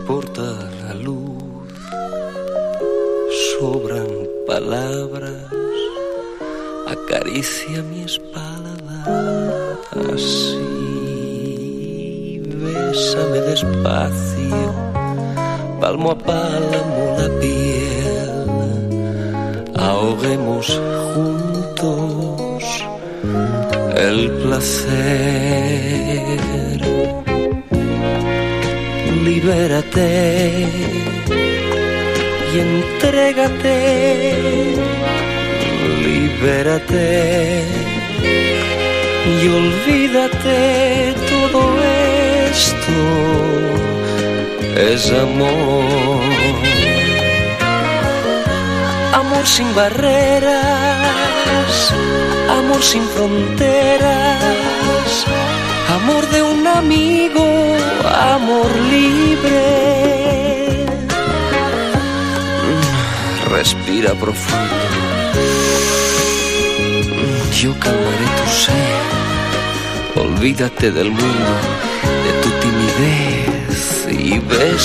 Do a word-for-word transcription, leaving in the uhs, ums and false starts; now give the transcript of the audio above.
importa la luz, sobran palabras, acaricia mi espalda así, bésame despacio, palmo a palmo la piel, ahoguemos juntos el placer. Libérate y entrégate, libérate y olvídate, todo esto es amor. Amor sin barreras, amor sin fronteras, amor de un amigo, amor libre. Respira profundo, yo calmaré tu sed, olvídate del mundo, de tu timidez y ves